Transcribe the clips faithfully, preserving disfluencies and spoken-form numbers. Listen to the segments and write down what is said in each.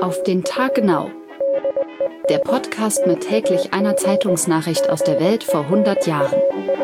Auf den Tag genau. Der Podcast mit täglich einer Zeitungsnachricht aus der Welt vor hundert Jahren.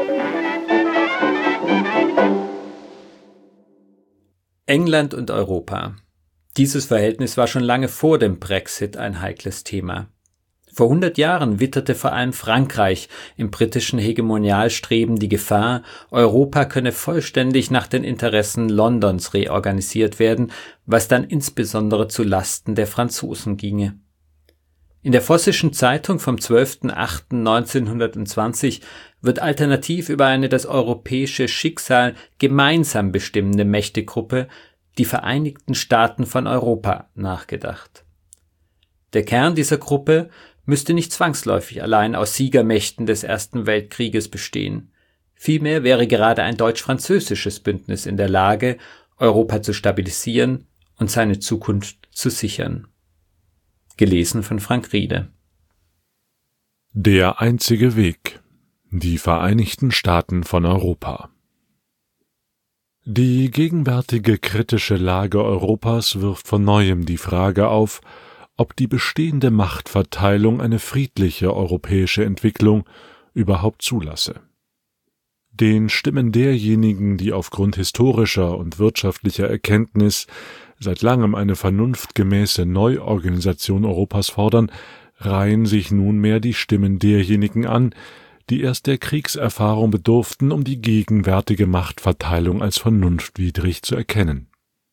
England und Europa. Dieses Verhältnis war schon lange vor dem Brexit ein heikles Thema. Vor hundert Jahren witterte vor allem Frankreich im britischen Hegemonialstreben die Gefahr, Europa könne vollständig nach den Interessen Londons reorganisiert werden, was dann insbesondere zu Lasten der Franzosen ginge. In der Vossischen Zeitung vom zwölften achten neunzehnhundertzwanzig wird alternativ über eine das europäische Schicksal gemeinsam bestimmende Mächtegruppe, die Vereinigten Staaten von Europa, nachgedacht. Der Kern dieser Gruppe müsste nicht zwangsläufig allein aus Siegermächten des Ersten Weltkrieges bestehen. Vielmehr wäre gerade ein deutsch-französisches Bündnis in der Lage, Europa zu stabilisieren und seine Zukunft zu sichern. Gelesen von Frank Riede. Der einzige Weg. Die Vereinigten Staaten von Europa. Die gegenwärtige kritische Lage Europas wirft von neuem die Frage auf, ob die bestehende Machtverteilung eine friedliche europäische Entwicklung überhaupt zulasse. Den Stimmen derjenigen, die aufgrund historischer und wirtschaftlicher Erkenntnis seit langem eine vernunftgemäße Neuorganisation Europas fordern, reihen sich nunmehr die Stimmen derjenigen an, die erst der Kriegserfahrung bedurften, um die gegenwärtige Machtverteilung als vernunftwidrig zu erkennen.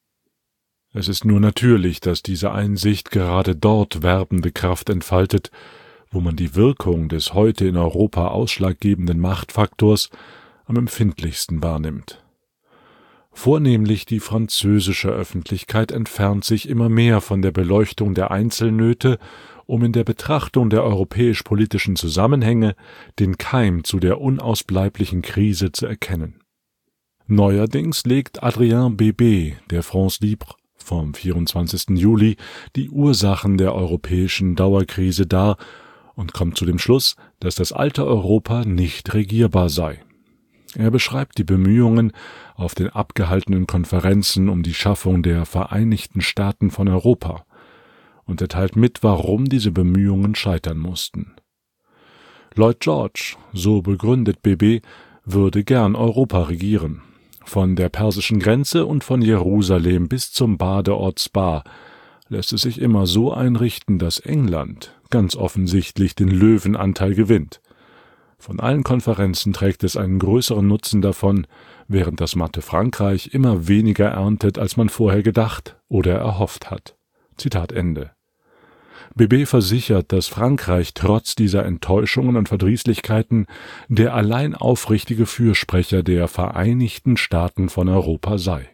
Es ist nur natürlich, dass diese Einsicht gerade dort werbende Kraft entfaltet, wo man die Wirkung des heute in Europa ausschlaggebenden Machtfaktors am empfindlichsten wahrnimmt. Vornehmlich die französische Öffentlichkeit entfernt sich immer mehr von der Beleuchtung der Einzelnöte, um in der Betrachtung der europäisch-politischen Zusammenhänge den Keim zu der unausbleiblichen Krise zu erkennen. Neuerdings legt Adrien Bebé, der France Libre, vom vierundzwanzigsten Juli die Ursachen der europäischen Dauerkrise dar und kommt zu dem Schluss, dass das alte Europa nicht regierbar sei. Er beschreibt die Bemühungen auf den abgehaltenen Konferenzen um die Schaffung der Vereinigten Staaten von Europa und er teilt mit, warum diese Bemühungen scheitern mussten. Lloyd George, so begründet Bebé, würde gern Europa regieren. Von der persischen Grenze und von Jerusalem bis zum Badeort Spa lässt es sich immer so einrichten, dass England ganz offensichtlich den Löwenanteil gewinnt. Von allen Konferenzen trägt es einen größeren Nutzen davon, während das matte Frankreich immer weniger erntet, als man vorher gedacht oder erhofft hat. Zitat Ende. Bebé versichert, dass Frankreich trotz dieser Enttäuschungen und Verdrießlichkeiten der allein aufrichtige Fürsprecher der Vereinigten Staaten von Europa sei.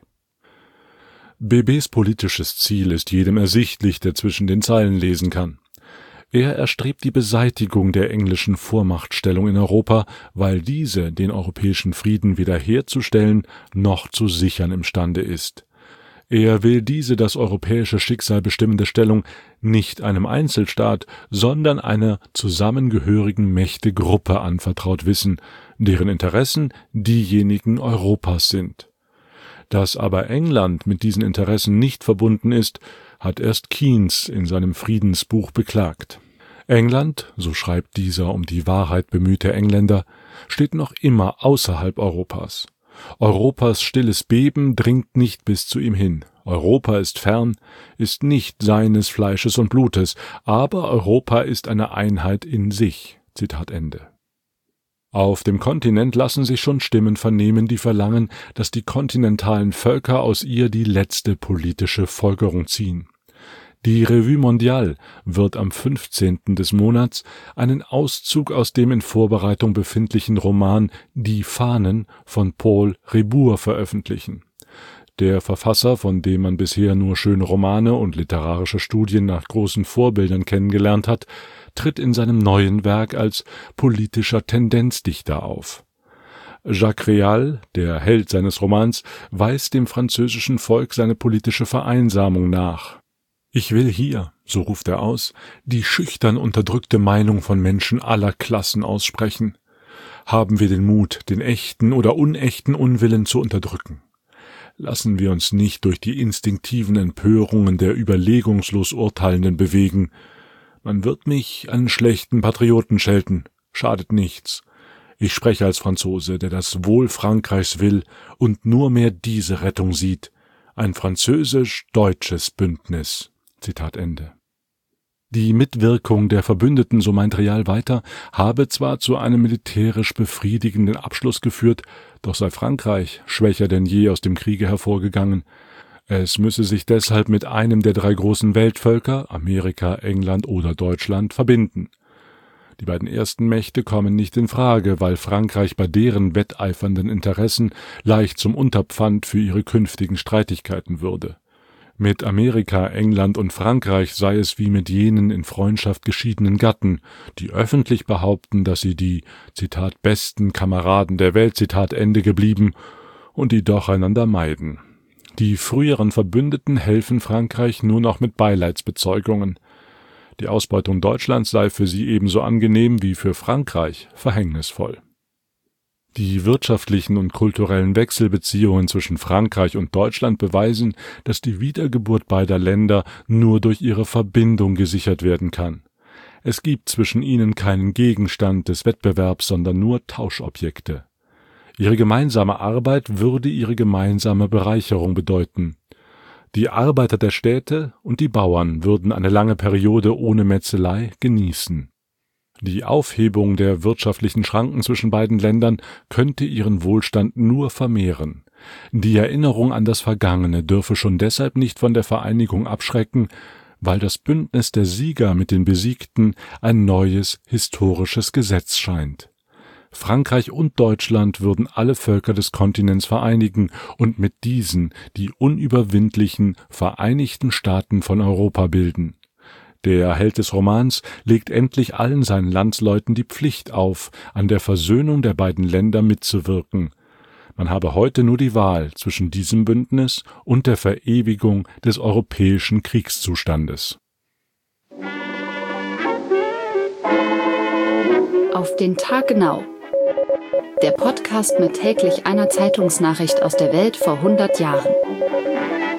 Bebés politisches Ziel ist jedem ersichtlich, der zwischen den Zeilen lesen kann. Er erstrebt die Beseitigung der englischen Vormachtstellung in Europa, weil diese den europäischen Frieden weder herzustellen noch zu sichern imstande ist. Er will diese das europäische Schicksal bestimmende Stellung nicht einem Einzelstaat, sondern einer zusammengehörigen Mächtegruppe anvertraut wissen, deren Interessen diejenigen Europas sind. Dass aber England mit diesen Interessen nicht verbunden ist, hat erst Keynes in seinem Friedensbuch beklagt. England, so schreibt dieser um die Wahrheit bemühte Engländer, steht noch immer außerhalb Europas. Europas stilles Beben dringt nicht bis zu ihm hin. Europa ist fern, ist nicht seines Fleisches und Blutes, aber Europa ist eine Einheit in sich. Zitat Ende. Auf dem Kontinent lassen sich schon Stimmen vernehmen, die verlangen, dass die kontinentalen Völker aus ihr die letzte politische Folgerung ziehen. Die Revue Mondiale wird am fünfzehnten des Monats einen Auszug aus dem in Vorbereitung befindlichen Roman Die Fahnen von Paul Rebours veröffentlichen. Der Verfasser, von dem man bisher nur schöne Romane und literarische Studien nach großen Vorbildern kennengelernt hat, tritt in seinem neuen Werk als politischer Tendenzdichter auf. Jacques Réal, der Held seines Romans, weist dem französischen Volk seine politische Vereinsamung nach. »Ich will hier«, so ruft er aus, »die schüchtern unterdrückte Meinung von Menschen aller Klassen aussprechen. Haben wir den Mut, den echten oder unechten Unwillen zu unterdrücken. Lassen wir uns nicht durch die instinktiven Empörungen der überlegungslos Urteilenden bewegen. Man wird mich einen schlechten Patrioten schelten, schadet nichts. Ich spreche als Franzose, der das Wohl Frankreichs will und nur mehr diese Rettung sieht. Ein französisch-deutsches Bündnis. Zitat Ende. Die Mitwirkung der Verbündeten, so meint Real weiter, habe zwar zu einem militärisch befriedigenden Abschluss geführt, doch sei Frankreich schwächer denn je aus dem Kriege hervorgegangen. Es müsse sich deshalb mit einem der drei großen Weltvölker, Amerika, England oder Deutschland, verbinden. Die beiden ersten Mächte kommen nicht in Frage, weil Frankreich bei deren wetteifernden Interessen leicht zum Unterpfand für ihre künftigen Streitigkeiten würde. Mit Amerika, England und Frankreich sei es wie mit jenen in Freundschaft geschiedenen Gatten, die öffentlich behaupten, dass sie die, Zitat, besten Kameraden der Welt, Zitat Ende, geblieben und die doch einander meiden. Die früheren Verbündeten helfen Frankreich nur noch mit Beileidsbezeugungen. Die Ausbeutung Deutschlands sei für sie ebenso angenehm wie für Frankreich verhängnisvoll. Die wirtschaftlichen und kulturellen Wechselbeziehungen zwischen Frankreich und Deutschland beweisen, dass die Wiedergeburt beider Länder nur durch ihre Verbindung gesichert werden kann. Es gibt zwischen ihnen keinen Gegenstand des Wettbewerbs, sondern nur Tauschobjekte. Ihre gemeinsame Arbeit würde ihre gemeinsame Bereicherung bedeuten. Die Arbeiter der Städte und die Bauern würden eine lange Periode ohne Metzelei genießen. Die Aufhebung der wirtschaftlichen Schranken zwischen beiden Ländern könnte ihren Wohlstand nur vermehren. Die Erinnerung an das Vergangene dürfe schon deshalb nicht von der Vereinigung abschrecken, weil das Bündnis der Sieger mit den Besiegten ein neues historisches Gesetz scheint. Frankreich und Deutschland würden alle Völker des Kontinents vereinigen und mit diesen die unüberwindlichen Vereinigten Staaten von Europa bilden. Der Held des Romans legt endlich allen seinen Landsleuten die Pflicht auf, an der Versöhnung der beiden Länder mitzuwirken. Man habe heute nur die Wahl zwischen diesem Bündnis und der Verewigung des europäischen Kriegszustandes. Auf den Tag genau. Der Podcast mit täglich einer Zeitungsnachricht aus der Welt vor hundert Jahren.